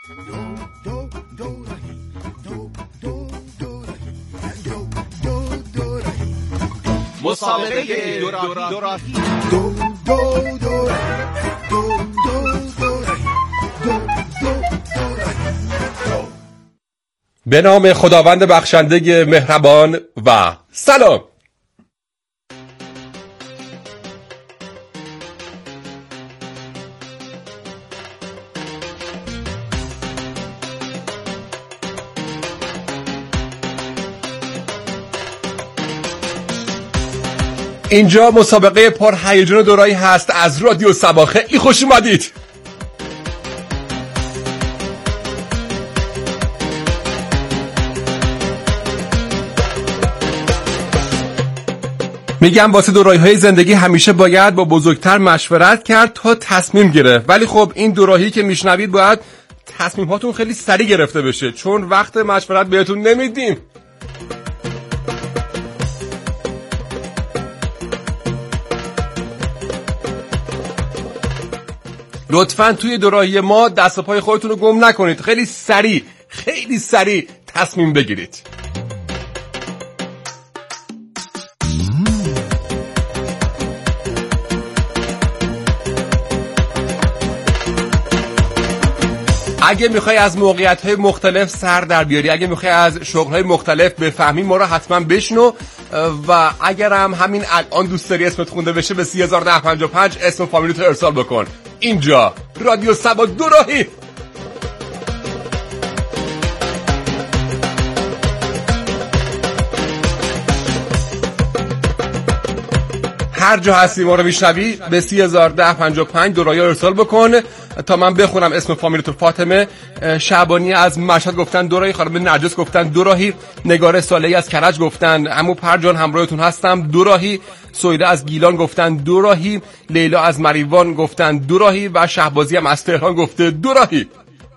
مسابقه دوراهی به نام خداوند بخشنده مهربان و سلام. اینجا مسابقه پرهیجان دورایی هست از رادیو سبا. خیلی خوش اومدید. میگم واسه دورایی‌های زندگی همیشه باید با بزرگتر مشورت کرد تا تصمیم گرفت، ولی خب این دورایی که میشنوید باید تصمیماتون خیلی سریع گرفته بشه چون وقت مشورت بهتون نمیدیم. لطفاً توی دوراهی ما دست و پای خودتون رو گم نکنید. خیلی سریع تصمیم بگیرید. اگه میخوای از موقعیت‌های مختلف سر در بیاری، اگه میخوای از شغل‌های مختلف بفهمی، ما رو حتما بشنو و اگر هم همین الان دوست داری اسمت خونده بشه به 301055 اسم فامیلیتو ارسال بکن. اینجا رادیو سبا دوراهی. هر جا هستی ما رو میشنوی به 301055 دوراهی ارسال بکن تا من بخونم اسم فامیلیتو. فاطمه شعبانی از مشهد گفتن دوراهی، خانم نرجس گفتن دوراهی، نگار صالحی از کرج گفتن عمو پرجان همراهتون هستم دوراهی، سویده از گیلان گفتن دوراهی، لیلا از مریوان گفتن دوراهی و شهبازی هم از تهران گفته دوراهی.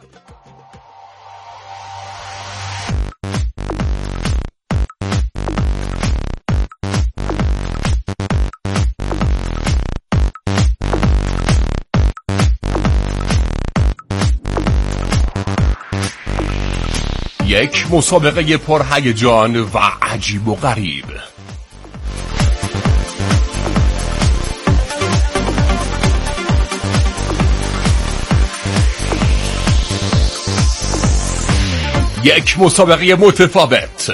یک مسابقه پرهیجان و عجیب و غریب. یک مسابقه متفاوت.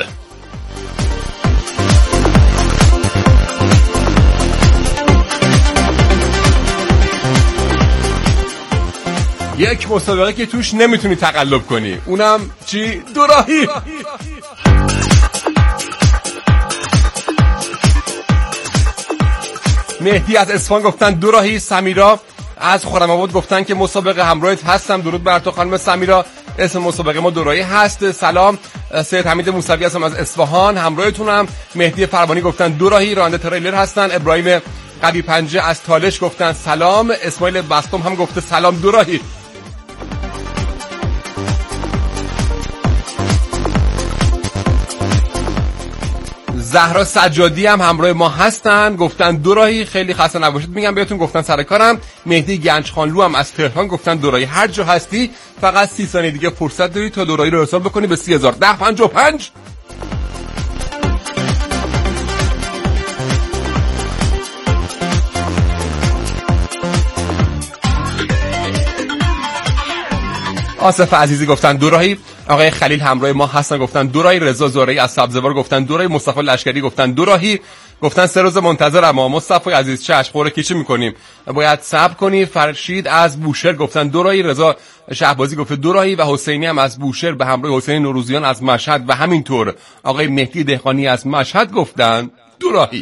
یک مسابقه که توش نمیتونی تقلب کنی، اونم چی؟ دوراهی. مهدی از اصفهان گفتن دوراهی، سمیرا از خرم‌آباد گفتن که مسابقه همراهت هستم. درود بر تو خانم سمیرا، اسم مسابقه ما دوراهی هست. سلام. سید حمید موسوی هستم از اصفهان، همراهتونم. مهدی فربانی گفتن دوراهی، راننده تریلر هستن. ابراهیم قوی پنجه از تالش گفتن سلام. اسماعیل بستم هم گفته سلام دوراهی. زهرا سجادی هم همراه ما هستن گفتن دوراهی، خیلی خسته نباشید میگم بهتون، گفتن سر کارم. مهدی گنجخانلو هم از تهران گفتن دوراهی. هر جا هستی فقط 30 ثانیه دیگه فرصت داری تا دوراهی رو ارسال بکنی به 301055. آصف عزیزی گفتن دوراهی، آقای خلیل همراه ما هستن گفتن دوراهی، رضا زارعی از سبزوار گفتن دوراهی، مصطفی لشکری گفتن دوراهی، گفتن 3 روز منتظرم. مصطفی عزیز چشم خوره کیچی میکنیم، باید صبر کنی. فرشید از بوشهر گفتن دوراهی، رضا شهبازی گفته دوراهی و حسینی هم از بوشهر به همراه حسین نوروزیان از مشهد و همینطور آقای مهدی دهقانی از مشهد گفتن دوراهی.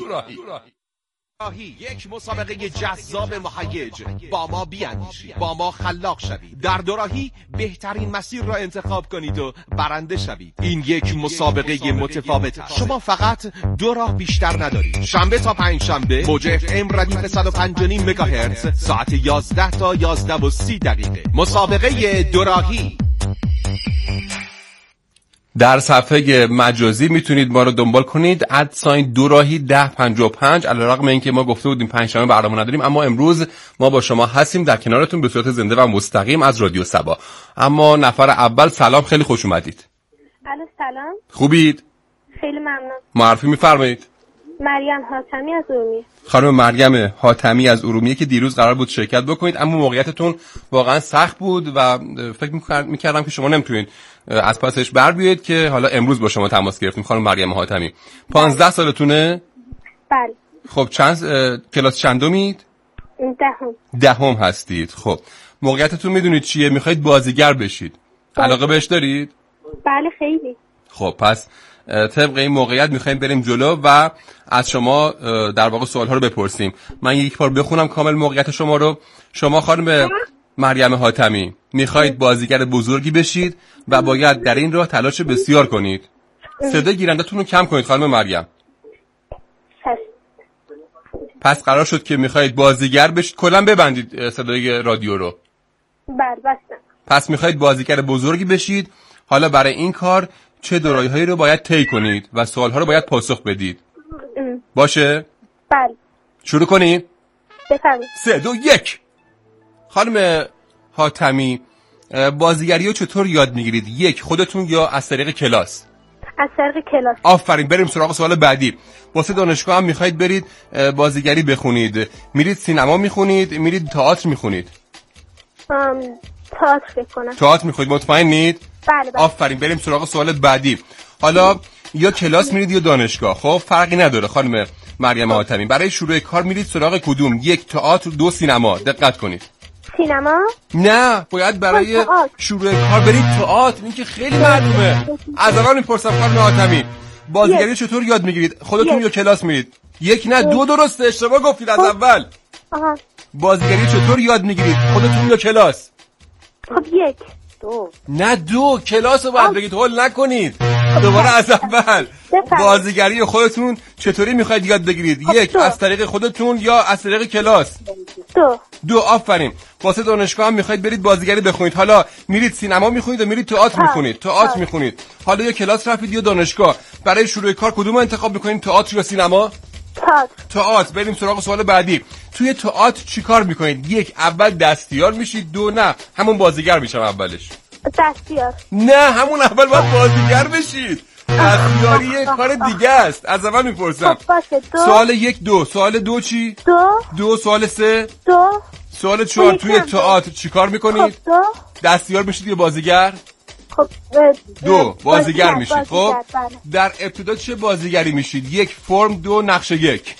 یک مسابقه جذاب مهیج. با ما بیاندیشید، با ما خلاق شوید. در دوراهی بهترین مسیر را انتخاب کنید و برنده شوید. این یک مسابقه متفاوت است. شما فقط 2 راه بیشتر ندارید. شنبه تا پنجشنبه موج FM ردیف 105.5 مگاهرتز ساعت 11 تا 11:30 مسابقه دوراهی. در صفحه مجازی میتونید ما رو دنبال کنید @دوراهی 1055. علیرغم اینکه ما گفته بودیم پنجشنبه برنامه نداریم، اما امروز ما با شما هستیم در کنارتون به صورت زنده و مستقیم از رادیو سبا. اما نفر اول سلام، خیلی خوش اومدید. الو سلام. خوبید؟ خیلی ممنون. معرفی میفرمایید. مریم حاتمی از ارومیه. خانم مریم حاتمی از ارومیه که دیروز قرار بود شرکت بکنید، اما موقعیتتون واقعا سخت بود و فکر میکردم که شما نمیتونید از پسش بر بیاید که حالا امروز با شما تماس گرفتیم. خانم مریم حاتمی 15 سالتونه؟ بله. خب چند کلاس چندمید؟ دهم هستید. خب موقعیتتون میدونید چیه؟ میخواید بازیگر بشید. علاقه بهش دارید؟ بله خیلی. خب پس طبق این موقعیت میخوایم بریم جلو و از شما در واقع سوال‌ها رو بپرسیم. من یک بار بخونم کامل موقعیت شما رو. شما خانم مریم حاتمی میخواید بازیگر بزرگی بشید و باید در این راه تلاش بسیار کنید. صدای گیرنده‌تون رو کم کنید خانم مریم. پس قرار شد که میخواید بازیگر بشید. کلاً ببندید صدای رادیو رو. بله بستم. پس میخواید بازیگر بزرگی بشید. حالا برای این کار چه دورایی‌هایی رو باید طی کنید و سوال‌ها رو باید پاسخ بدید. باشه؟ بله. شروع کنید؟ بفرمایید. 3 2 1. خانم حاتمی بازیگری رو چطور یاد میگیرید؟ یک خودتون یا از طریق کلاس؟ از طریق کلاس. آفرین. بریم سراغ سوال بعدی. واسه دانشگاه هم میخواید برید بازیگری بخونید. میرید سینما میخونید، میرید تئاتر میخونید؟ تئاتر فکر کنم. تئاتر میخونید، مطمئنید؟ بله. آفرین. بریم سراغ سوال بعدی. حالا یا کلاس میرید یا دانشگاه. خب فرقی نداره خانم مریم حاتمی. برای شروع کار میرید سراغ کدوم؟ یک تئاتر، دو سینما. دقت کنید. سینما؟ نه، باید برای شروع کار برید تئاتر. این که خیلی معلومه. از اول میپرسم خانم حاتمی بازیگری چطور یاد میگیرید؟ خودتون یا کلاس میرید؟ یک نه، دو درسته، اشتباه گفتید از اول. بازیگری چطور یاد میگیرید؟ خودتون یا کلاس؟ خب یک. دو. نه دو، کلاس رو باید بگید، هول نکنید. دوباره از اول. بازیگری خودتون چطوری میخواید یاد بگیرید؟ یک از طریق خودتون یا از طریق کلاس؟ دو. آفرین. واسه دانشگاه هم میخواید برید بازیگری بخونید. حالا میرید سینما میخونید و میرید تئاتر میخونید. تئاتر میخونید. حالا یا کلاس رفتید یا دانشگاه. برای شروع کار کدوم رو انتخاب میکنید؟ تئاتر یا سینما؟ تئاتر. بریم سراغ سوال بعدی. توی تئاتر چیکار میکنید؟ یک اول دستیار میشید، دو نه همون بازیگر میشم اولش. دستیار. نه همون اول باید بازیگر بشید. دستیاری کار دیگه است. از اول میپرسم. سوال یک دو. سوال دو چی؟ دو. سوال سه؟ سوال چهار. توی تئاتر چیکار میکنید؟ دستیار میشید یا بازیگر؟ خب دو. بازیگر میشید. خب در ابتدا چه بازیگری میشید؟ یک فرم، دو نقشه یک.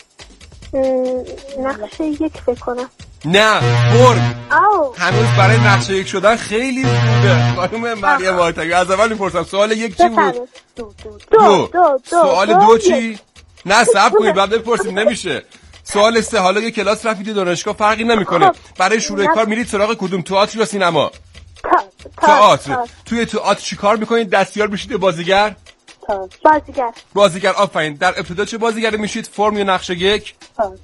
نقشه یک فکر کنم. نه فرم. هنوز برای نقشه یک شدن خیلی زوده خانم مریم حاتمی. از اول میپرسم سوال یک چی بود؟ دو. سوال دو چی؟ نه صبر کنید بعد بپرسیم، نمیشه. سوال سه. حالا یه کلاس رفتید دانشگاه فرقی نمیکنه. برای شروع کار میرید سراغ کدوم؟ تئاتر یا سینما؟ تئاتر. توی تئاتر چی کار میکنید؟ دستیار میشید یا بازیگر؟ بازیگر. آفرین. در ابتدا چه بازیگری میشید؟ فرم یا نقشه یک؟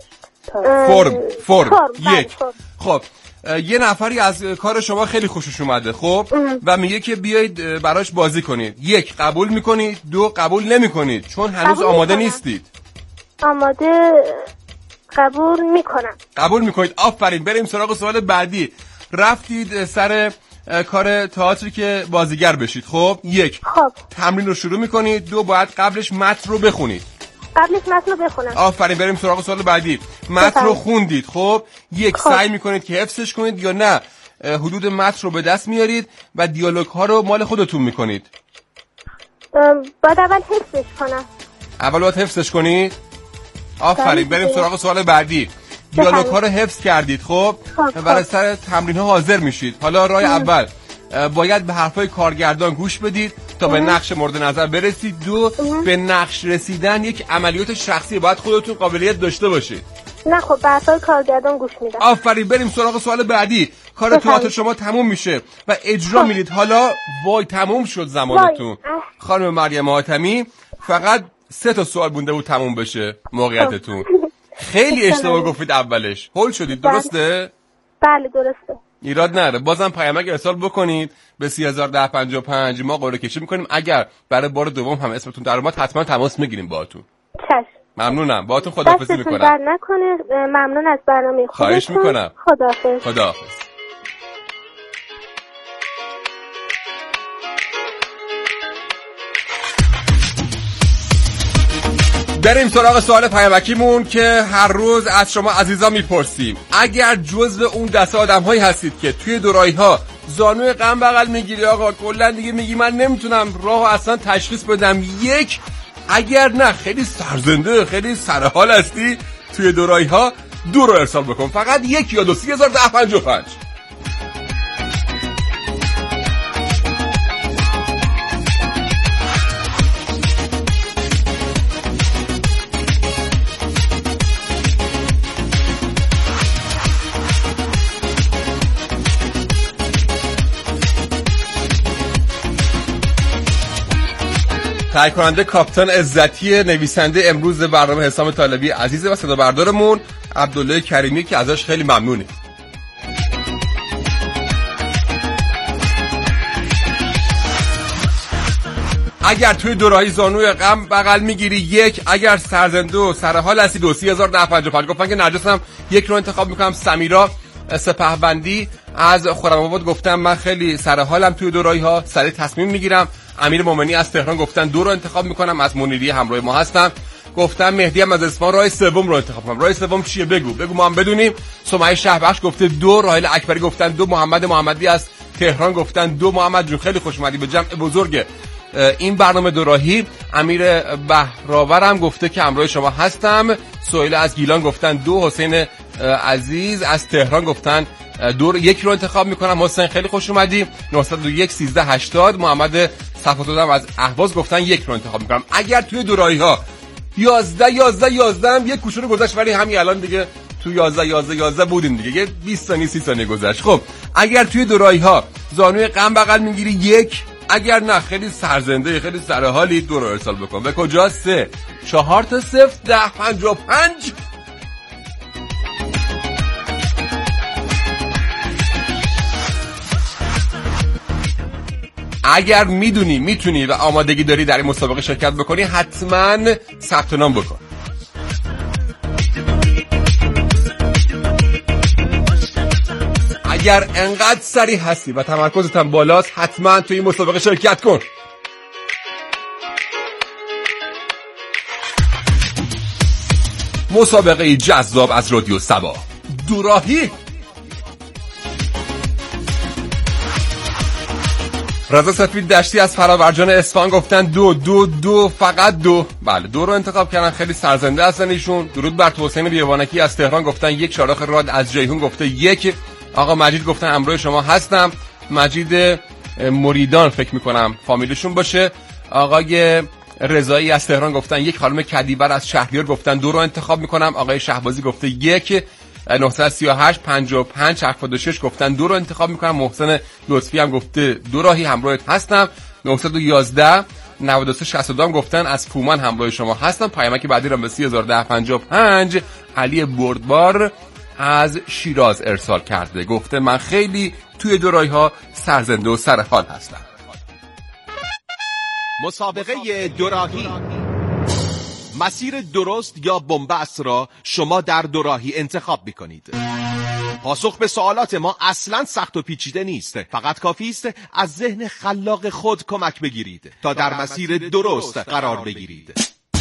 فرم. یک. خب یه نفری از کار شما خیلی خوشش اومده خب و میگه که بیایید براش بازی کنید. یک قبول میکنید، دو قبول نمیکنید چون هنوز آماده نیستید. قبول میکنم. قبول میکنید. آفرین. بریم سراغ سوال بعدی. رفتید سر کار تئاتری که بازیگر بشید. خب یک تمرین رو شروع میکنید، دو باید قبلش متن رو بخونید. آفرین. بریم سراغ سوال بعدی. متن رو خوندید. خب یک سعی میکنید که حفظش کنید یا نه حدود متن رو به دست میارید و دیالوگ ها رو مال خودتون میکنید؟ باید اول حفظش کنم. اول باید حفظش کنید. آفرین. بریم سراغ سوال بعدی. دیالوگ ها رو حفظ کردید. خب برای سر تمرین ها حاضر میشید. حالا راه اول باید به حرفای کارگردان گوش بدید تا به نقش مورد نظر برسید. دو به نقش رسیدن یک عملیات شخصی، باید خودتون قابلیت داشته باشید. نه خب به حرفای کارگردان گوش میدم. آفرین. بریم سراغ سوال بعدی. کار تئاتر شما تموم میشه و اجرا میرید. حالا وای تموم شد زمانتون. خانم مریم حاتمی فقط 3 تا سوال مونده بود تموم بشه موقعیتتون. خیلی اشتباه گفتید اولش. هول شدید درسته؟ بله درسته. ایراد نداره. بازم پیامک ارسال بکنید به 301055. ما قرعه کشی میکنیم. اگر برای بار دوم هم اسمتون در اومد حتما تماس میگیریم باهاتون. چشم. ممنونم. باهاتون خداحافظی میکنم. دستتون در نکنه. ممنون از برنامه خودتون. خواهش میکنم. خداحافظ. خداحافظ. بریم سراغ سوال پیامکیمون که هر روز از شما عزیزا میپرسیم. اگر جزو اون دسته آدم‌هایی هستید که توی دورایی‌ها زانوی غم بغل میگیری، آقا کلا دیگه میگی من نمیتونم راهو اصلا تشخیص بدم، یک، اگر نه خیلی سرزنده خیلی سرحال هستی توی دورایی‌ها، دو رو ارسال بکن. فقط یک یا دو. 301055. تهیه کننده کاپیتان عزتی، نویسنده امروز برنامه حسام طالبی عزیزه و صدا بردارمون عبدالله کریمی که ازش خیلی ممنونیم. اگر توی دوراهی زانوی غم بغل میگیری، یک، اگر سرزنده و سرحال هستی، 301055. گفتن که نرجس هم یک رو انتخاب میکنم. سمیرا سپهبندی از خرم‌آباد گفتم من خیلی سرحالم توی دوراهی ها، سریع تصمیم میگیرم. امیر مومنی از تهران گفتن دو رو انتخاب میکنم. از منیری همراه ما هستن. گفتم مهدی هم از اصفهان راه سوم رو انتخاب کنم. راه سوم چیه بگو ما هم بدونیم. سمیه شهبخش گفته دو. راحل اکبری گفتن دو. محمد محمدی از تهران گفتن دو. محمد جون خیلی خوش اومدی به جمع بزرگ این برنامه دوراهی. امیر بهراور هم گفته که همراه شما هستم. سهیل از گیلان گفتن دو. حسین عزیز از تهران گفتن دور یک رو انتخاب میکنم. حسین خیلی خوش اومدی. 901 1380. محمد صفات‌الله از اهواز گفتن یک رو انتخاب میکنم. اگر توی دوراهی ها 11 هم یک کوچولو گذشت، ولی همین الان دیگه تو 11 بودیم دیگه، یه 20 ثانیه 30 ثانیه گذشت. خب اگر توی دوراهی ها زانوی غم بغل میگیری، یک، اگر نه خیلی سرزنده خیلی سرحالی، دو رو ارسال بکن. به کجا؟ 3 4 تا 0 10 55. اگر میدونی میتونی و آمادگی داری در این مسابقه شرکت بکنی، حتما ثبت نام بکن. اگر انقدر سریع هستی و تمرکزت هم بالاست، حتما توی این مسابقه شرکت کن. مسابقه جذاب از رادیو سبا، دوراهی. رضا سفید دشتی از فراورجان اصفهان گفتن دو فقط دو. بله دو رو انتخاب کردن، خیلی سرزنده هستن ایشون. درود بر تو. حسین بیوانکی از تهران گفتن یک. شارخ راد از جیهون گفته یک. آقا مجید گفتن همراه شما هستم. مجید مریدان فکر میکنم فامیلشون باشه. آقای رضایی از تهران گفتن یک. خانم کدیبر از شهریار گفتن دو رو انتخاب میکنم. آقای شهبازی گفته یک. 938 55 76 گفتن دو رو انتخاب میکنم. محسن لطفی هم گفته دوراهی همراهت هستم. 911 93 62 هم گفتن از پومان همراه شما هستم. پیامک بعدی رو به 301055 علی بردبار از شیراز ارسال کرده، گفته من خیلی توی دوراهی ها سرزنده و سرحال هستم. مسابقه دوراهی، مسیر درست یا بن‌بست را شما در دوراهی انتخاب می‌کنید. پاسخ به سوالات ما اصلاً سخت و پیچیده نیست، فقط کافی است از ذهن خلاق خود کمک بگیرید تا در مسیر درست قرار بگیرید.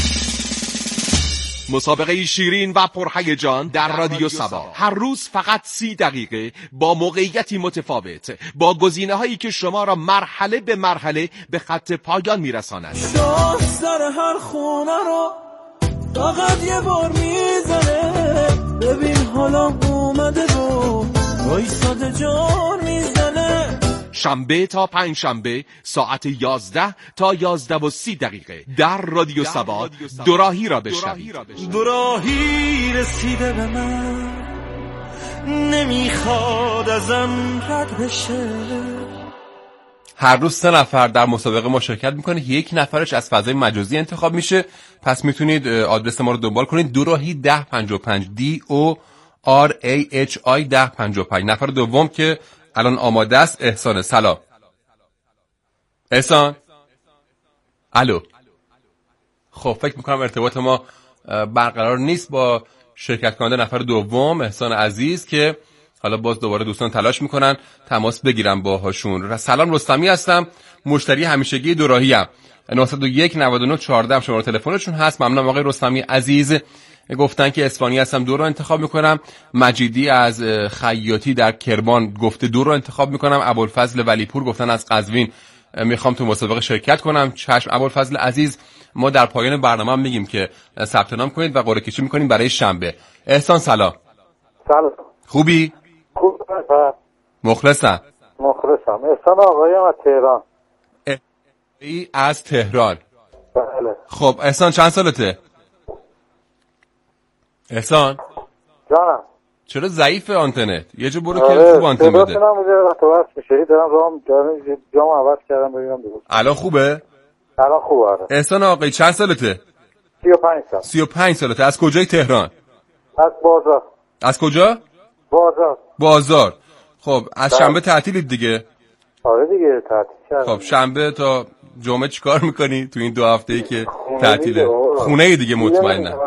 مسابقه شیرین و پرهیجان در رادیو سبا، هر روز فقط 30 دقیقه با موقعیتی متفاوت، با گزینه‌هایی که شما را مرحله به مرحله به خط پایان میرساند. سر هر خونه رو فقط یه بار میزنه، ببین حالا اومده رو وایساده جان میزنه. شنبه تا پنجشنبه ساعت 11 تا 11:30 در رادیو سبا دوراهی را بشنوید. دوراهی رسیده به من، نمیخواد ازم رد بشه. هر روز 3 نفر در مسابقه ما شرکت میکنه، یک نفرش از فضای مجازی انتخاب میشه. پس میتونید آدرس ما رو دنبال کنید، دوراهی 1055 RAHI 1055. نفر دوم که الان آماده است احسان. سلام احسان. الو. خب فکر میکنم ارتباط ما برقرار نیست با شرکت کننده نفر دوم احسان عزیز که حالا باز دوباره دوستان تلاش میکنن تماس بگیرم باهاشون. سلام رستمی هستم، مشتری همیشگی دوراهی ام. 901 99 14 شماره تلفنشون هست. ممنونم آقای رستمی عزیز. گفتن که اصفهانی هستم، دو رو انتخاب میکنم. مجیدی از خیاطی در کرمان گفته دو رو انتخاب میکنم. ابوالفضل ولیپور گفتن از قزوین میخوام تو مسابقه شرکت کنم. چشم ابوالفضل عزیز، ما در پایان برنامه هم میگیم که ثبت نام کنید و قرعه کشی میکنیم برای شنبه. احسان سلام. سلام. خوبی؟ خوب. مخلصم. احسان آقایم از تهران. از تهران. بله. خب احسان چند سالته؟ احسان جانم. چرا ضعیف آنتنت؟ یه جا برو که خوب آنتن بده. صداتون هم وقت واسه میشه. دارم جام عوض کردم ببینم درست. الان خوبه؟ الان خوبه. احسان آقایی چند سالته؟ 35 سال. 35 سالته. از کجای تهران؟ از بازار. از کجا؟ بازار. خب از شنبه تعطیلید دیگه؟ آره دیگه تعطیل کردم. خب شنبه تا جمعه چیکار میکنی تو این 2 هفته‌ای که تعطیله؟ خونه دیگه مطمئنم.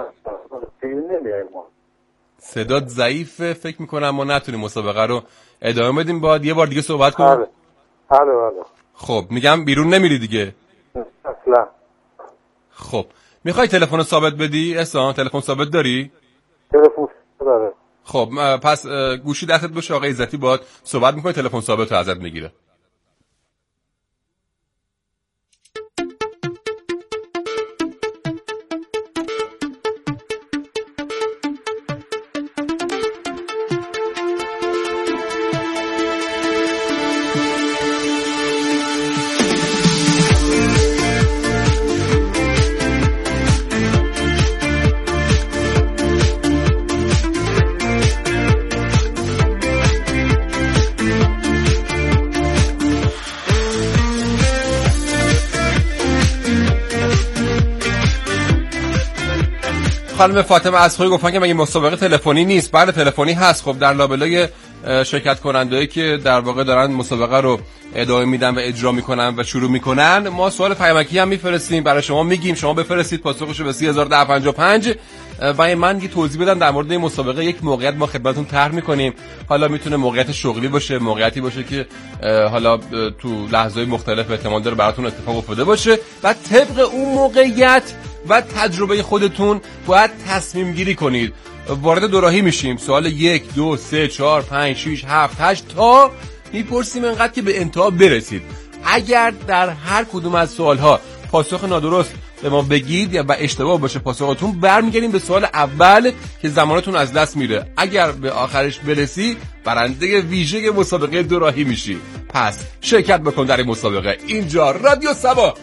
صدات ضعیفه، فکر میکنم ما نتونیم مسابقه رو ادامه بدیم. باید یه بار دیگه صحبت کنیم. بله. خب میگم بیرون نمیری دیگه؟ اصلا. خب میخوای تلفن ثابت بدی احسان؟ تلفن ثابت داری؟ تلفن داره. خب پس گوشی دستت باشه، آقای عزتی باهات صحبت میکنه، تلفن ثابت رو ازت میگیره. خانم فاطمه از خوی گفتن که مگه مسابقه تلفنی نیست؟ بله تلفنی هست. خب در لابلای شرکت کنندهایی که در واقع دارن مسابقه رو ادامه میدن و اجرا میکنن و شروع میکنن، ما سوال پیامکی هم میفرستیم برای شما، میگیم شما بفرستید پاسخشو به 301055 و من یه توضیح بدم در مورد این مسابقه. یک موقعیت ما خدمتتون طرح میکنیم، حالا میتونه موقعیت شغلی باشه، موقعیتی باشه که حالا تو لحظه‌های مختلف احتمال داره براتون اتفاق افتاده باشه و طبق اون موقعیت و تجربه خودتون باید تصمیم گیری کنید. وارد دوراهی میشیم، سوال 1 2 3 4 5 6 7 8 تا میپرسیم انقدر که به انتها برسید. اگر در هر کدوم از سوالها پاسخ نادرست به ما بگید و اشتباه باشه پاسختون، برمیگردیم به سوال اول که زمانتون از دست میره. اگر به آخرش برسی برنده ویژه مسابقه دوراهی میشی. پس شرکت بکن در این مسابقه. اینجا رادیو سبا.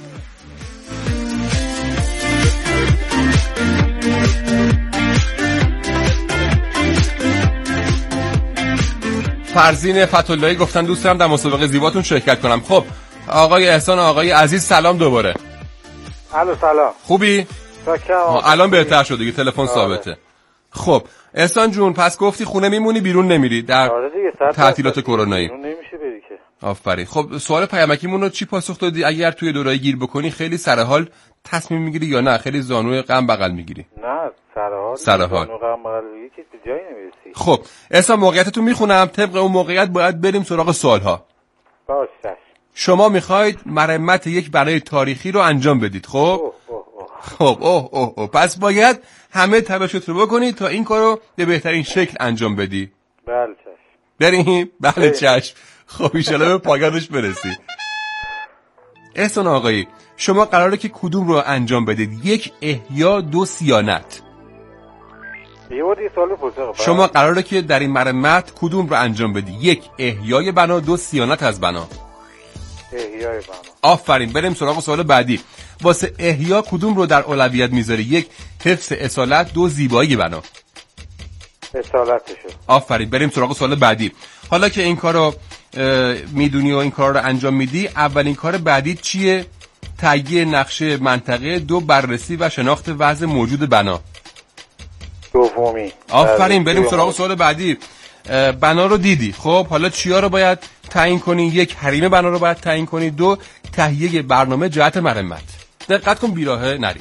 فرزین فتح‌اللهی گفتن دوست دارم در مسابقه زیباتون شرکت کنم. خب آقای احسان آقای عزیز سلام دوباره. الو سلام. خوبی؟ الان بهتر شد دیگه، تلفن ثابته. خب احسان جون پس گفتی خونه میمونی بیرون نمیری در تعطیلات کرونایی؟ بیرون نمیشه بری که. آفرین. خب سوال پیامکیمون رو چی پاسخ دادی؟ اگر توی دوراهی گیر بکنی خیلی سر حال تصمیم میگیری یا نه خیلی زانوی غم بغل میگیری؟ نه سر حال. زانو غم بغل میگیری که به جایی نمیرسی. خب احسان موقعیتتون میخونم، طبق اون موقعیت باید بریم سراغ سوال‌ها. باشه. شما میخواید مرمت یک بنای تاریخی رو انجام بدید. خب خب پس باید همه تلاشت رو بکنید تا این کارو به بهترین شکل انجام بدی. بله چشم. بریم؟ بله چشم. خب ایشالا به پایانش برسی. احسان آقایی شما قراره که کدوم رو انجام بدید؟ 1 احیا 2 صیانت. یه سوال پرسه. شما قراره که در این مرمت کدوم رو انجام بدی؟ 1 احیای بنا 2 صیانت از بنا. احیای بنا. آفرین. بریم سراغ سوال بعدی. واسه احیا کدوم رو در اولویت میذاری؟ 1 حفظ اصالت 2 زیبایی بنا. اصالتشو. آفرین. بریم سراغ سوال بعدی. حالا که این کارو میدونی و این کار رو انجام میدی، اولین کار بعدی چیه؟ تهیه نقشه منطقه، 2 بررسی و شناخت وضع موجود بنا. دوم. دومی. آفرین. بریم سراغ سوال بعدی. بنا رو دیدی، خب حالا چیا رو باید تعیین کنی؟ یک، حریم بنا رو باید تعیین کنی. دو، تهیه برنامه جهت مرمت. دقت کن بیراهه نری.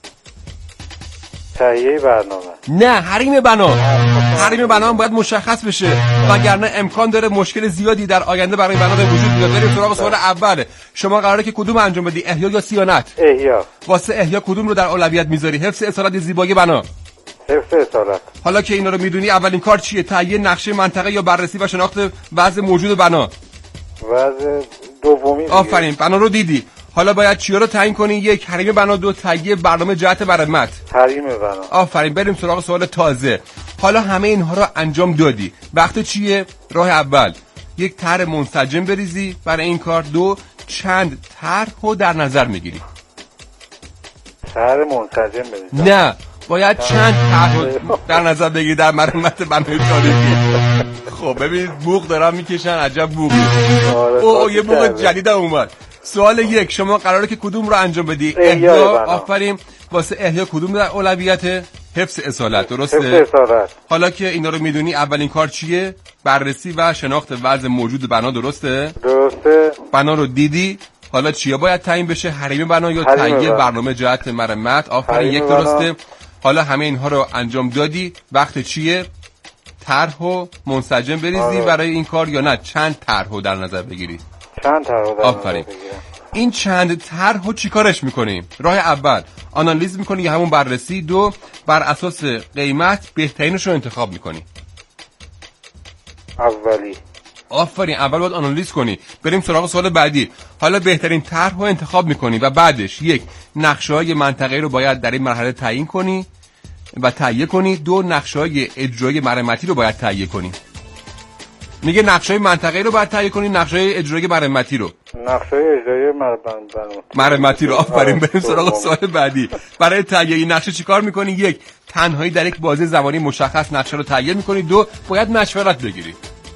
تهیه برنامه. نه، حریم بنا. حریم بنا هم باید مشخص بشه، وگرنه امکان داره مشکل زیادی در آینده برای بنا به وجود بیاد. بریم سراغ سوال اول. شما قراره که کدوم انجام بدی، احیا یا صیانت؟ احیا. واسه احیا کدوم رو در اولویت میذاری، حفظ اصالت یا زیبایی بنا؟ حفظ اصالت. حالا که اینا رو میدونی، اولین کار چیه؟ تهیه نقشه منطقه یا بررسی و شناخت وضع موجود بنا. وضع دومی. آفرین. بنا رو دیدی، حالا باید چیا رو تعیین کنی؟ یک، حریم بنا. دو، تهیه برنامه جهت مرمت. حریم بنا. آفرین. بریم سراغ سوال تازه. حالا همه اینها رو انجام دادی، وقت چیه؟ راه اول، یک طرح منسجم بریزی برای این کار. دو، چند طرح رو در نظر میگیری؟ طرح منسجم بریزی. نه، باید چند طرح رو در نظر بگیری در مرمت بنای تاریخی. خب ببین بوق دارم میکشن، عجب بوقی. او یه بوق جدید اومد. سوال یک، شما قراره که کدوم رو انجام بدی؟ احیا. آفرین. واسه احیا کدوم در اولویت؟ حفظ اصالت. درسته؟ حفظ اصالت. حالا که اینا رو میدونی، اولین کار چیه؟ بررسی و شناخت وضع موجود بنا. درسته؟ درسته. بنا رو دیدی، حالا چیا باید تعیین بشه؟ حریم بنا یا تهیه برنامه جهت مرمت؟ آفرین. یک درسته. حالا همه اینها رو انجام دادی، وقت چیه؟ طرح و منسجم بریزی برای این کار یا نه چند طرح رو در نظر بگیری؟ چند طرح رو در نظر بگیریم. این چند طرح رو چیکارش میکنیم؟ راه اول، آنالیز میکنی یا همون بررسی. دو، بر اساس قیمت بهترینش رو انتخاب میکنی. اولی. آفرین. اول باید آنالیز کنی. بریم سراغ سوال بعدی. حالا بهترین طرح رو انتخاب میکنی و بعدش یک، نقشه‌های منطقه‌ای رو باید در این مرحله تعیین کنی و تهیه کنی. دو، نقشه‌های اجرایی مرمتی رو باید تهیه کنی. میگه نقشه‌های منطقه‌ای رو باید تهیه کنی، نقشه‌های اجرایی مرمتی رو. نقشه‌های اجرایی مرمتی رو. آفرین. بریم سراغ سوال بعدی. برای تهیه این نقشه چیکار میکنی؟ یک، تنهایی در یک بازه زمانی مشخص نقشه رو تهیه میکنی. دو، باید مشورت بگیری.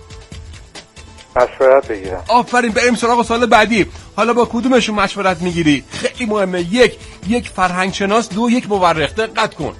مشورت بگیرم. آفرین. بریم سراغ سوال بعدی. حالا با کدومشون مشورت میگیری؟ خیلی مهمه. یک فرهنگ شناس. دو، یک مورخ. دقت کن.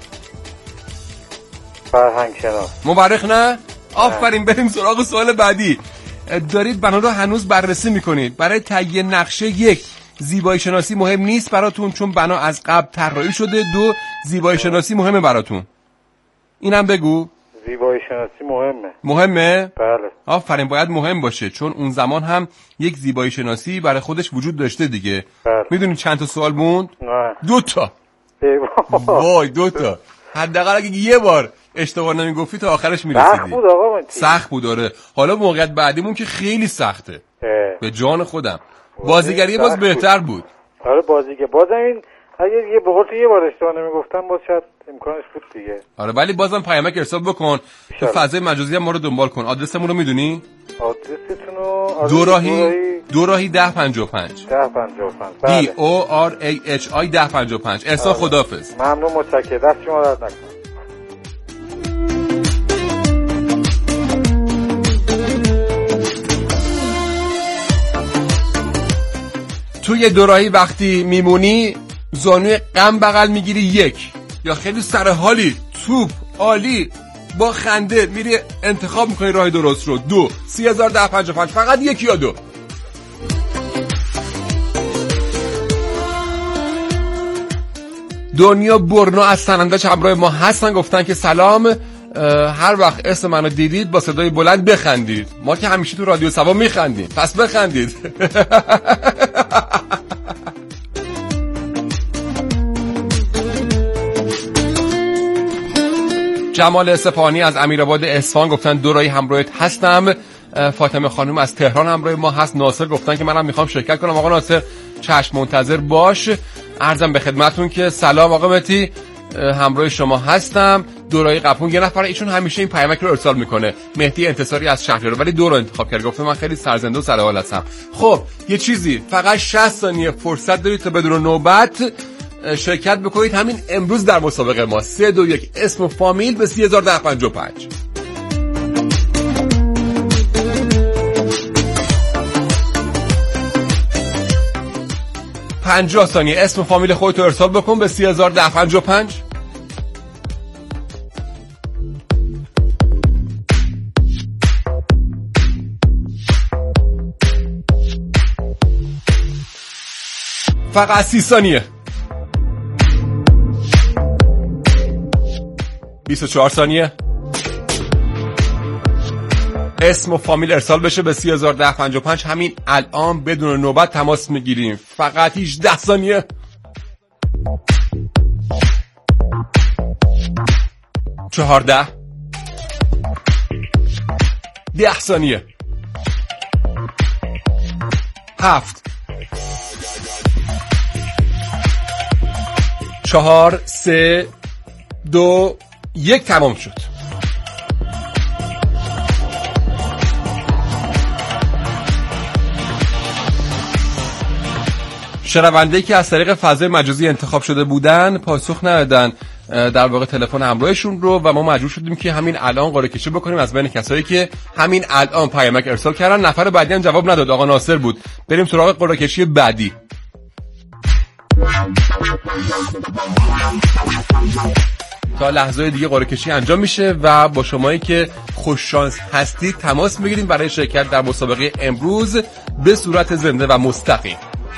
فرهنگ شناس. مورخ نه؟ آفرین. بریم سراغ سوال بعدی. دارید بنا رو هنوز بررسی میکنید. برای تهیه نقشه یک، زیبایی شناسی مهم نیست براتون چون بنا از قبل طراحی شده. دو، زیبایی شناسی مهمه براتون. اینم بگو. زیبایی شناسی مهمه. مهمه؟ بله. آفرین. باید مهم باشه چون اون زمان هم یک زیبایی شناسی برای خودش وجود داشته دیگه. بله. میدونی چند تا سوال موند؟ نه. 2 تا. وای 2 تا. حداقل اگه یه بار اشتباه نمیگفتی تا آخرش میرسیدی. سخت بود آقا. سخت بود. آره. حالا موقعیت بعدیمون که خیلی سخته. به جان خودم. بازیگری باز بهتر بود. آره بازیگر. بازم این اگه یه بقول تو یه بار اشتباه نمیگفتم باز شاید امکانش بود دیگه. آره ولی بازم پیامک ارسال بکن. تو فضای مجازی هم ما رو دنبال کن. آدرسمون رو میدونی؟ آدرستون رو دوراهی 1055. 1055. DORAHI 1055. ارسال. خداحافظ. ممنون، متشکرم. دست شما درد نکنه. توی دوراهی وقتی میمونی زانوی غم بغل میگیری. یک، یا خیلی سر حالی، توپ، عالی، با خنده میری انتخاب میکنی راه درست رو. 2، 30,1055. فقط یک یا دو. دنیا برنو از سنندج همراه ما هستن. گفتن که سلام، هر وقت اسم منو دیدید با صدای بلند بخندید. ما که همیشه تو رادیو سبا میخندیم، پس بخندید. جمال اصفهانی از امیرآباد اصفهان گفتن دوراهی همراهت هستم. فاطمه خانم از تهران همراه ما هست. ناصر گفتن که منم میخوام شرکت کنم. آقا ناصر چشم منتظر باش. عرضم به خدمتون که سلام آقا متی، همراه شما هستم. دوراهی قپون یه نفر، ایشون همیشه این پیامک رو ارسال میکنه. مهدی انتصاری از شهریار، ولی دو رو انتخاب کرد. گفته من خیلی سرزنده و سر حال هستم. خب یه چیزی، فقط 60 ثانیه فرصت دارید تا بدون نوبت شرکت بکنید همین امروز در مسابقه ما. 3، 2، 1 اسم و فامیل به 30,1055. 50 ثانیه اسم و فامیل خودت رو ارسال بکن به 30,1055. فقط 30 ثانیه. 24 ثانیه. اسم و فامیل ارسال بشه به 301055. همین الان بدون نوبت تماس میگیریم. فقط 18 ثانیه. 14 10 ثانیه. 7 4 3 2 1 تمام شد. شنونده‌ای که از طریق فضای مجازی انتخاب شده بودن پاسخ ندادن در واقع تلفن همراهشون رو و ما مجبور شدیم که همین الان قرعه کشی بکنیم از بین کسایی که همین الان پیامک ارسال کردن. نفر بعدی هم جواب نداد، آقا ناصر بود. بریم سراغ قرعه کشی بعدی. تا لحظه دیگه قرعه کشی انجام میشه و با شمایی که خوش شانس هستید تماس میگیریم برای شرکت در مسابقه امروز به صورت زنده و مستقیم.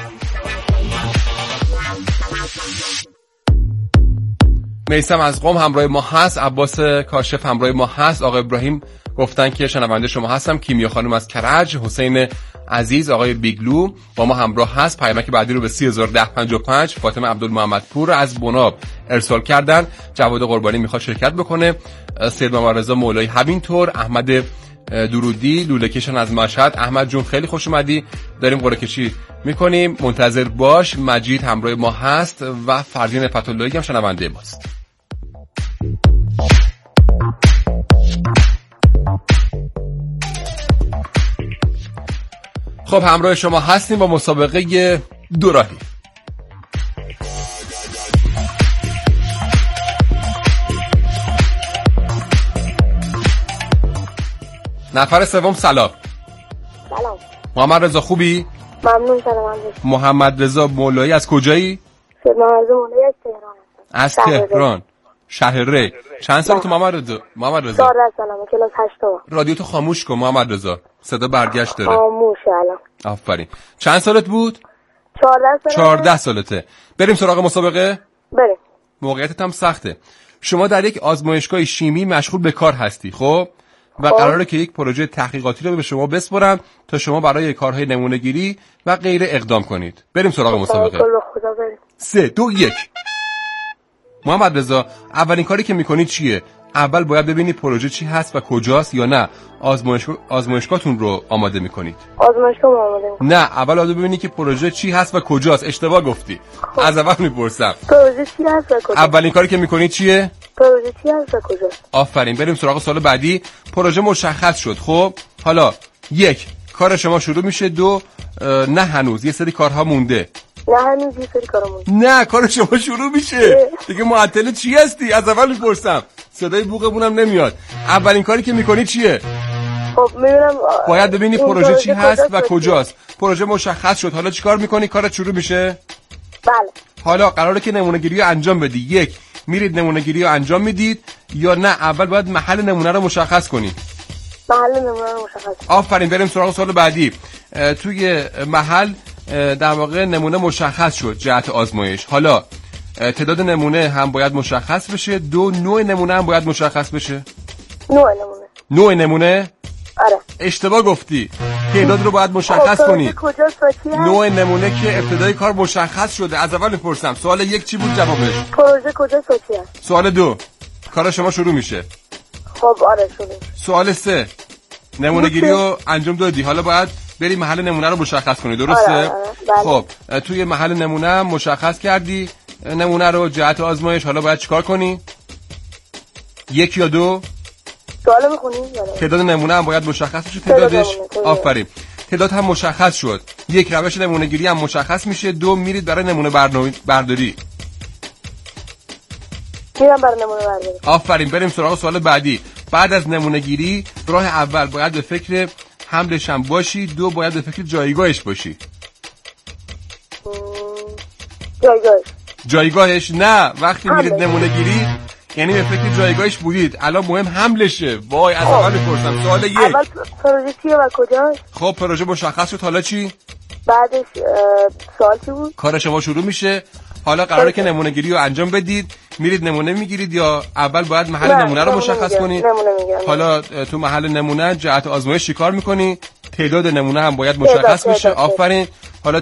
میثم از قم همراه ما هست، عباس کاشف همراه ما هست، آقای ابراهیم گفتن که شنونده شما هستم، کیمیا خانم از کرج، حسین عزیز، آقای بیگلو با ما همراه هست. پیامک بعدی رو به 301055. فاطمه عبدالمحمدپور از بناب ارسال کردن. جواد قربانی میخواد شرکت بکنه. سید محمد رضا مولایی همینطور. احمد درودی لوله‌کشان از مشهد. احمد جون خیلی خوش اومدی. داریم قرعه کشی میکنیم، منتظر باش. مجید همراه ما هست و فرزین فتح‌اللهی هم شنونده ماست. خب همراه شما هستیم با مسابقه دوراهی. نفر سوم سلام. سلام. محمد رضا خوبی؟ ممنون. سلام. محمد رضا مولایی از کجایی؟ محمد رضا مولایی از تهران. از تهران. شهر ری. چند سال تو محمد رضا؟ 14 سالمه، کلاس 8. رادیو تو خاموش کن محمد رضا، صدا برگشت داره. خاموشه الان. آفرین. چند سالت بود؟ 14 سالمه. 14 سالته. بریم سراغ مسابقه؟ بریم. موقعیتت هم سخته. شما در یک آزمایشگاه شیمی مشغول به کار هستی، خب؟ و قراره که یک پروژه تحقیقاتی رو به شما بسپارن تا شما برای کارهای نمونه‌گیری و غیره اقدام کنید. بریم سراغ مسابقه. 3 2 1. محمد رضا، اولین کاری که می‌کنی چیه؟ اول باید ببینی پروژه چی هست و کجاست، یا نه آزمایشگاهتون رو آماده می‌کنید؟ آزمایشگاه آماده می‌کنم. نه، اول باید ببینی که پروژه چی هست و کجاست. اشتباه گفتی. از اول میپرسم. پروژه چی هست و کجاست؟ اولین کاری که می‌کنی چیه؟ پروژه چی هست و کجاست؟ آفرین. بریم سراغ سوال بعدی. پروژه مشخص شد، خب حالا 1 کار شما شروع میشه، 2 نه هنوز یه سری کارها مونده. نه هنوز یه سری کارا مونده. نه کار شما شروع میشه دیگه. معطل چی هستی؟ از اول میپرسم، صدای بوقمونم نمیاد. اولین کاری که میکنی چیه؟ خب میبینم باید ببینی پروژه چی هست و کجاست. پروژه مشخص شد، حالا چیکار میکنی؟ کارت شروع میشه؟ بله. حالا قراره که نمونه‌گیری رو انجام بدی. 1 میرید نمونه‌گیری رو انجام میدید، یا نه اول باید محل نمونه رو مشخص کنی؟ محل نمونه رو مشخص. آفرین. بریم سراغ سوال بعدی. توی محل در واقع نمونه مشخص شد جهت آزمایش. حالا تعداد نمونه هم باید مشخص بشه، 2 نوع نمونه هم باید مشخص بشه. نوع نمونه؟ آره. اشتباه گفتی. تعداد رو باید مشخص کنی. نوع نمونه که ابتدای کار مشخص شده. از اول میپرسم. سوال 1 چی بود جوابش؟ پروژه کجاست و چی هست؟ سوال 2 کار شما شروع میشه. خب آره شروع. سوال 3 نمونه گیری رو انجام دادی، حالا باید بری محل نمونه رو مشخص کنی، درسته؟ آره. خب توی محل نمونه مشخص کردی نمونه رو جهت آزمایش، حالا باید چیکار کنی؟ 1 یا 2 سوال میخونی؟ تعداد نمونه هم باید مشخص بشه. تعدادش آفرین. تعداد هم مشخص شد. 1 روش نمونه گیری هم مشخص میشه. 2 میرید برای نمونه برداری. میرم برای نمونه برداری. آفرین. بریم سراغ سوال بعدی. بعد از نمونه گیری راه اول باید به فکر حملش هم باشی، 2 باید به فکر جایگاهش باشی. جایگاهش نه، وقتی میرید نمونه گیری یعنی به فکر جایگاهش بودید، الان مهم حملشه. وای از اول میپرسم. سوال 1 اول پروژه چیه و کجاست؟ خب پروژه مشخص شد، حالا چی؟ بعدش سوال چی بود؟ کار شما شروع میشه. حالا قراره که نمونه گیری رو انجام بدید. میرید نمونه میگیرید یا اول باید محل نمونه رو مشخص کنید؟ حالا تو محل نمونه جهت آزمایش چیکار میکنی؟ تعداد نمونه هم باید مشخص بشه. آفرین.